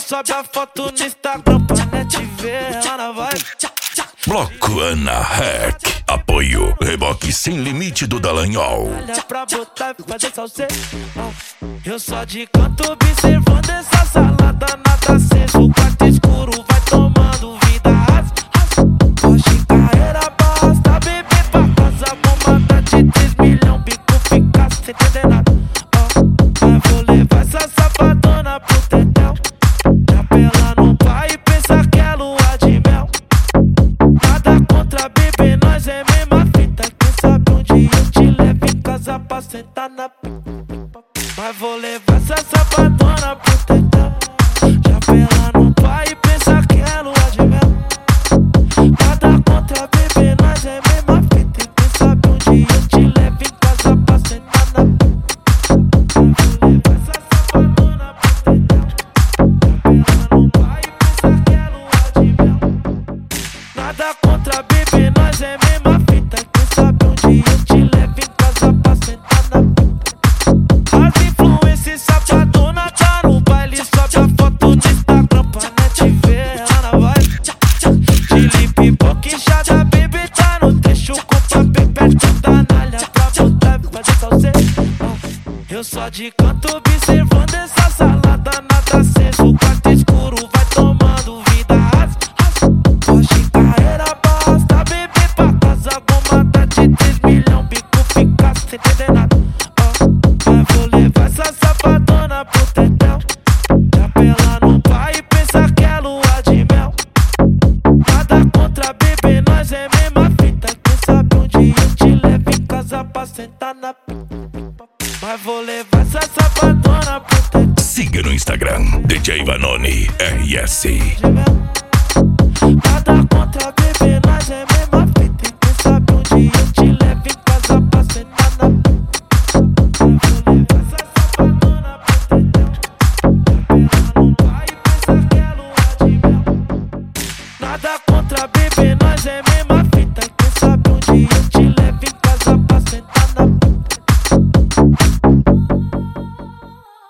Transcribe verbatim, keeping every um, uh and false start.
sobe a foto no Instagram pra net ver ela na vibe. Bloco Ana Hack. Apoio Reboque Sem Limite do Dallagnol. Olha pra botar e fazer salseiro. Eu só de canto observando essa salada, nada aceso. O quarto escuro vai tomando vida. Hoje carreira basta, beber pra casa. Bombada de três milhões, bico fica sem entender nada. Mas vou levar essa safadona pro tetel. Já pela no pai e pensa que é lua de mel. Nada contra bebê, nós é mesma fita. Quem sabe um dia eu te levo em casa pra sentar na p. Mas vou levar essa safadona pro tetel. Já pela no pai e pensa que é lua de mel. Nada contra bebê, nós é mesma fita. Quem sabe um dia eu te levo em casa pra sentar na p. Mas vou levar essa safadona pro tetel. Já pela no pai e pensa que é lua de mel. Nada contra bebê, nós é mesma fita. Quem sabe um dia eu te levo em casa pra sentar na p. As influências safadona tá no baile. Sobe a foto no Instagram pra net ver ela na vibe. Chili, pipoca, inchada, bebê tá no trecho. Com papel perto da nalha pra botar e fazer salseiro. Eu só de canto observando essa salada, nada aceso. O quarto escuro vai tomando vida. Hoje carreira basta, beber pra casa. Bombada de três milhões, bico fica sem entender nada. Mas vou levar essa safadona pro tetel. Já pela no pai e pensa que é lua de mel. Nada contra bebê, nós é mesma fita. Quem sabe um dia eu te levo em casa pra sentar na p. Mas vou levar essa safadona pro tetel. Siga no Instagram D J Vanoni R S. Nada contra bebê, nós